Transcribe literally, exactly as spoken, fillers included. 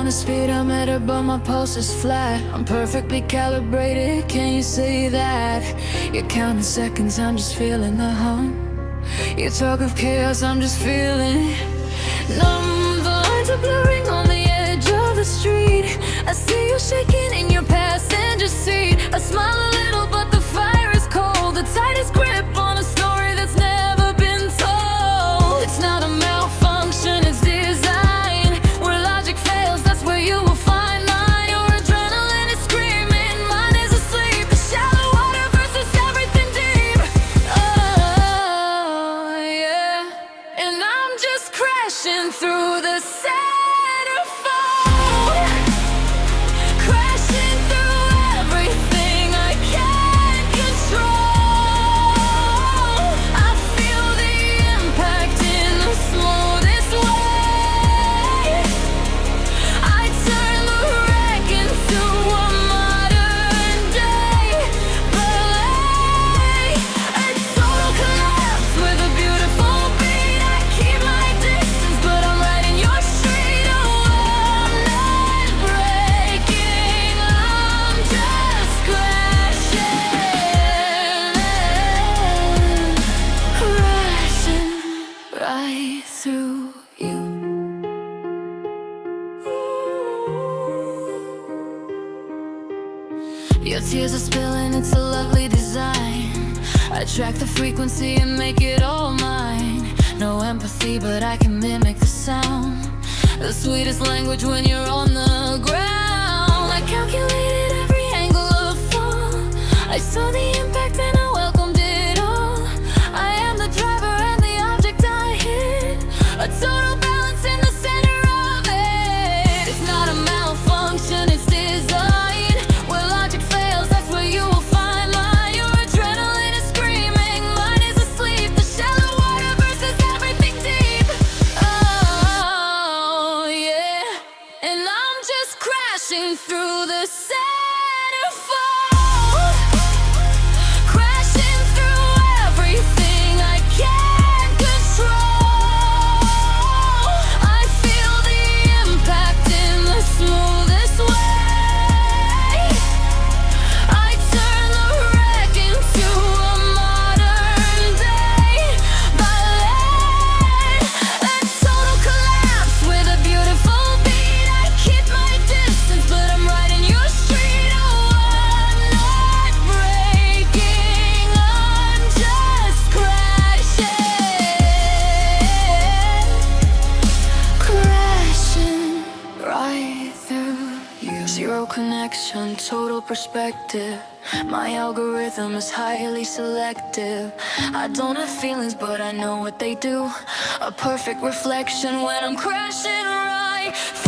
the speedometer, but my pulse is flat. I'm perfectly calibrated, can you see that? You're counting seconds, I'm just feeling the hum. You talk of chaos, I'm just feeling numb. The lines are blurring on the edge of the street. I see you shaking in your passenger seat. I smile a little, but the fire is cold. The tightest grip on a story that's never been told. It's not a malfunction, it's design. Where logic fails, that's where you will find mine. Your adrenaline is screaming, mine is asleep. The shallow water versus everything deep. Oh, yeah. And I'm just crashing through the centerfold, crashing through everything I can't control. I feel the impact in the smoothest way. I turn the wreck into a modern day ballet. A total collapse with a beautiful beat. I keep my distance, but I'm right in your street. Oh, I'm not breaking, I'm just crashing, crashing right through you. Your tears are spilling, it's a lovely design. I track the frequency and make it all mine. No empathy, but I can mimic the sound. The sweetest language when you're on the ground. I calculated every angle of fall. I saw the impact and I welcomed it all. I am the driver and the object I hit. A total balance in the center of it. It's not a malfunction, it's design. Where logic fails, that's where you will find mine. Your adrenaline is screaming, mine is asleep. The shallow water versus everything deep. Oh, yeah. And I'm just crashing through the centerfold, crashing through everything I can't control. I feel the impact in the smoothest way. I turn the wreck into a modern day ballet. A total collapse with a beautiful beat. I keep my distance, but I'm right in your street. Oh, I'm not breaking, I'm just crashing, crashing right through you. Zero connection, total perspective. My algorithm is highly selective. I don't have feelings, but I know what they do. A perfect reflection when I'm crashing right